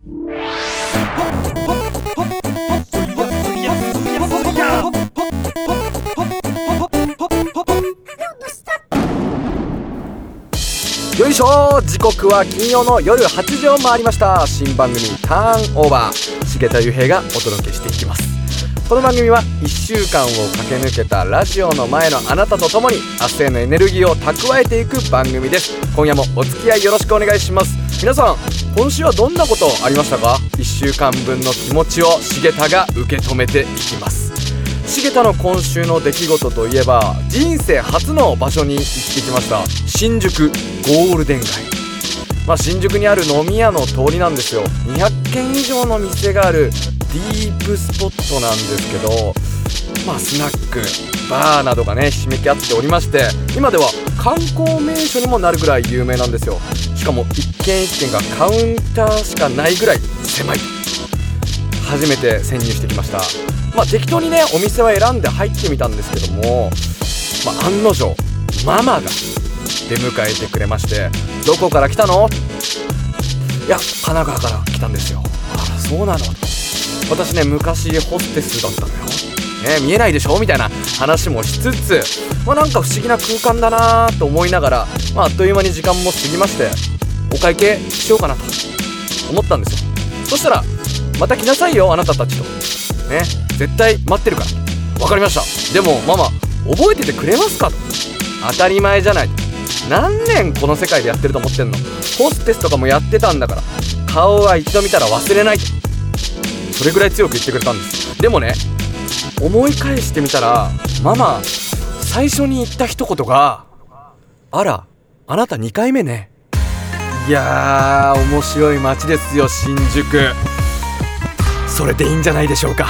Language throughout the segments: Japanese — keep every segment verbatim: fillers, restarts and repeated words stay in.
よいしょ、時刻は金曜の夜はちじを回りました。新番組ターンオーバー、重田裕平がお届けしていきます。この番組はいっしゅうかんを駆け抜けたラジオの前のあなたと共に明日へのエネルギーを蓄えていく番組です。今夜もお付き合いよろしくお願いします。皆さん、今週はどんなことありましたか？いっしゅうかんぶんの気持ちを重田が受け止めていきます。重田の今週の出来事といえば、人生初の場所に行ってきました。新宿ゴールデン街、まあ、新宿にある飲み屋の通りなんですよ。にひゃっけん以上の店があるディープスポットなんですけど、まあ、スナックバーなどがねひしめき合っておりまして、今では観光名所にもなるぐらい有名なんですよ。しかも一軒一軒がカウンターしかないぐらい狭い。初めて潜入してきました。まあ、適当にねお店は選んで入ってみたんですけども、まあ、案の定ママが出迎えてくれまして、どこから来たの？いや、神奈川から来たんですよ。あら、そうなの。私ね、昔ホステスだったのよ、ね、見えないでしょみたいな話もしつつ、まあ、なんか不思議な空間だなと思いながら、まあ、あっという間に時間も過ぎまして、お会計しようかなと思ったんですよ。そしたら、また来なさいよあなたたちとね、絶対待ってるから。わかりました。でもママ覚えててくれますかと。当たり前じゃない。何年この世界でやってると思ってんの。ホステスとかもやってたんだから、顔は一度見たら忘れないと、それぐらい強く言ってくれたんです。でもね、思い返してみたら、ママ最初に言った一言が、あら、あなたにかいめね。いやー、面白い街ですよ新宿。それでいいんじゃないでしょうか。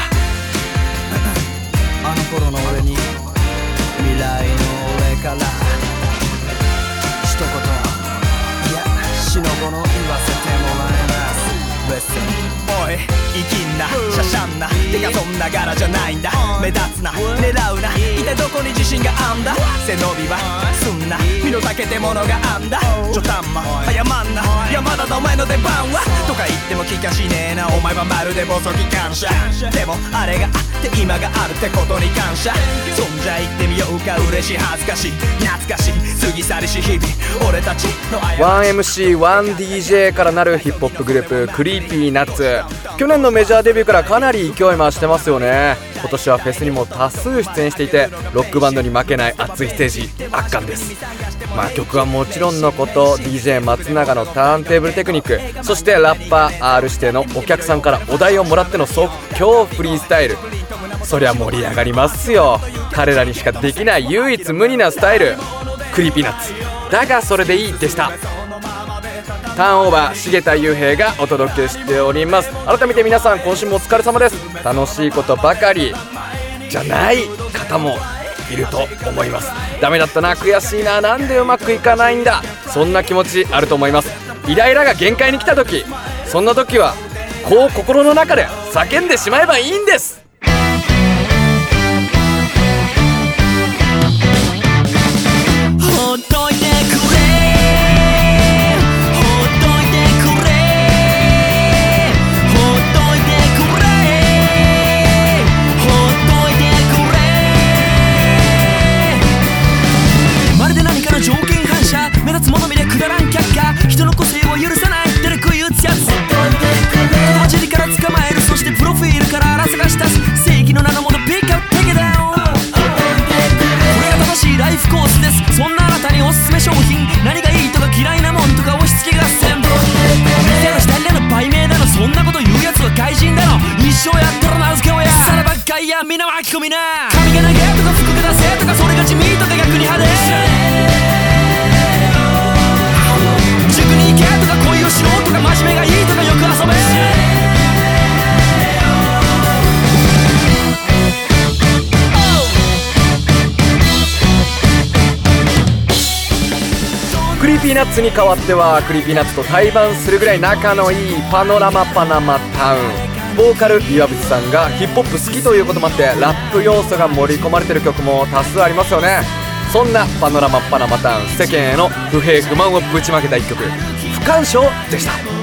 あの頃の俺に未来の俺から一言、いやしのごの言わせてもらいます。 Listen、 おい生きんなしゃしゃんな、てかそんな柄じゃないんだ。目立つな狙うな、一体どこに自信があんだ。背伸びはすんな、身の丈ってものがあんだ。ちょたんま早まんな、いやまだだお前の出番はとか言っても聞かしねえな。お前はまるで細き感謝。でもあれがあって今があるってことに感謝。そんじゃ言ってみようか。嬉しい恥ずかしい懐かしい過ぎ去りし日々、俺たちのワンエムシーワンディージェー からなるヒップホップグループクリーピーナッツ。去年のメジャーデビューからかなり勢い増してますよね。今年はフェスにも多数出演していて、ロックバンドに負けない熱いステージ圧巻です。まあ、曲はもちろんのこと、 ディージェー 松永のターンテーブルテクニック、そしてラッパー R 指定のお客さんからお題をもらっての即興フリースタイル、そりゃ盛り上がりますよ。彼らにしかできない唯一無二なスタイル、クリーピーナッツだがそれでいいでした。ターンオーバー、重田裕平がお届けしております。改めて皆さん、今週もお疲れ様です。楽しいことばかりじゃない方もいると思います。ダメだったな、悔しいな、なんでうまくいかないんだ、そんな気持ちあると思います。イライラが限界に来た時、そんな時はこう心の中で叫んでしまえばいいんです。 ほっといてくれ、条件反射、目立つもの見でくだらん却下、人の個性を許さない出るく言うやつ。言葉尻から捕まえる、そしてプロフィールから荒探し出す、正義の名のものピックアップテケダウン。これが正しいライフコースです。そんなあなたにおすすめ商品、何がいいとか嫌いなもんとか押し付け合戦。店の左だの売名だの、そんなこと言うやつは怪人だの。一生やったら名付け親、さらばっかいや皆巻き込みな。髪が長えとか服が出せとか、それが地味とか逆に派手。塾に行けとか恋をしろとか、真面目がいいとかよく遊べ。 クリーピーナッツに代わっては、クリーピーナッツと対バンするぐらい仲のいいパノラマパナマタウン。ボーカル岩渕さんがヒップホップ好きということもあって、ラップ要素が盛り込まれてる曲も多数ありますよね。そんなパノラマパナマタウン、世間への不平不満をぶちまけた一曲、不干渉でした。